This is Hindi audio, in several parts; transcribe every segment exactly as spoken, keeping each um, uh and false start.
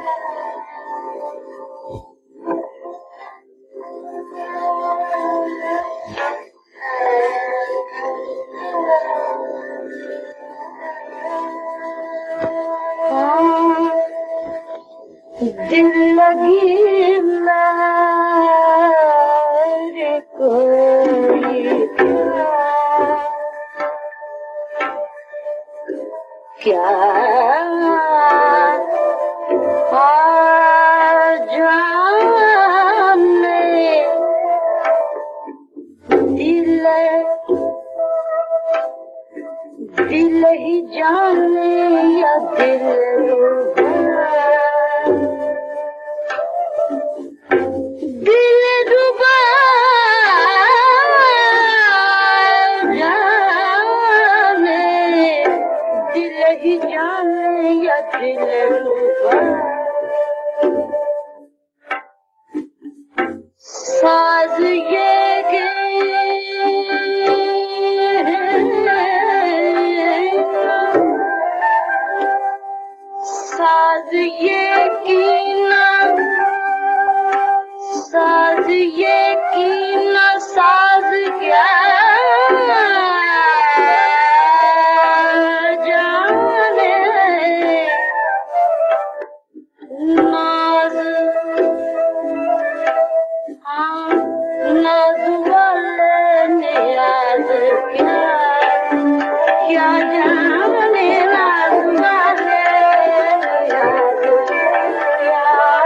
दिल लगी मेरे कोई क्या जाने दिल दिल ही जाने या दिल दिल रुबा जाने दिल ही जाने या दिल रुबा साज ये के साज ये की ना साज ये की ना साज क्या जाने नाज हाँ नाज वाले नियाज क्या क्या जाने नाज वाले नियाज क्या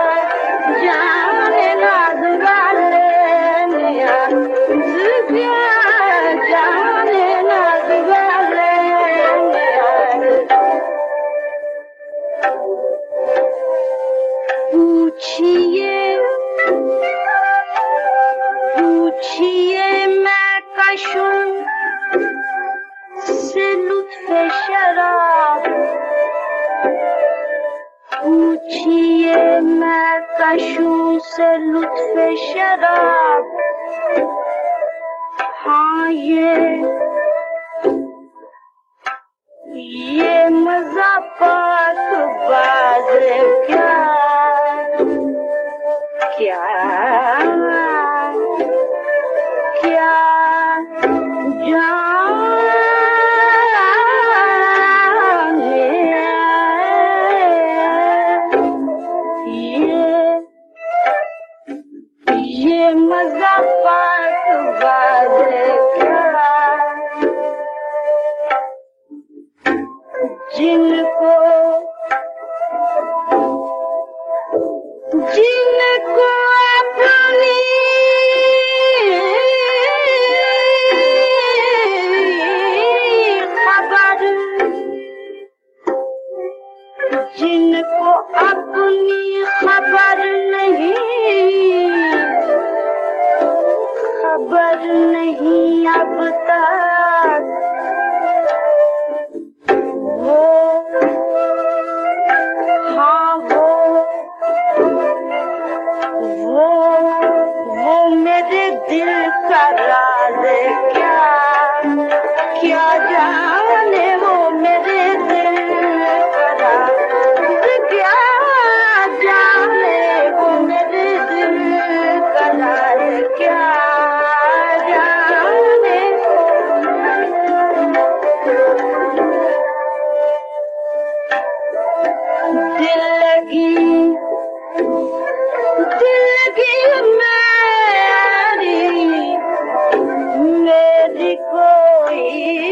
जाने नाज वाले नियाज क्या जाने नाज वाले नियाज पूछिए पूछिए मैं कशूं से लुत्फ़े शराब पूछिए मैं कशूं से लुत्फ़े शराब हाँ ये ये मज़ा पाक बाज़ क्या क्या क्या जाने ये ये मज़ा पाक बाज़ क्या जिनको जिनको अपनी खबर जिनको अपनी खबर नहीं खबर नहीं अब तक वो हाँ वो वो वो मेरे दिल का राज क्या क्या जाने वो मेरे दिल का राज क्या जाने वो मेरे दिल का राज क्या जाने दिल लगी दिलगी मेरी मेरी कोई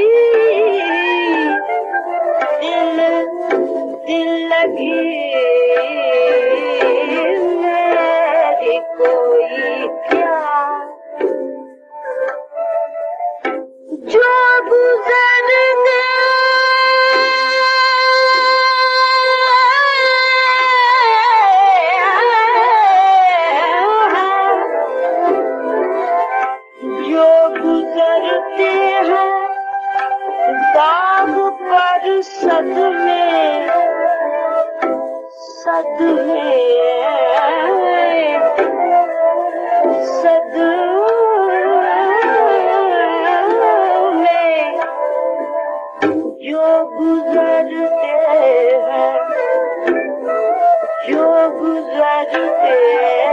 दिल दिल लगी मेरी कोई क्या जो गुजर गया जो गुजरते हैं दाग पर सदमे सदमे सदमे जो गुजरते हैं जो चाहिए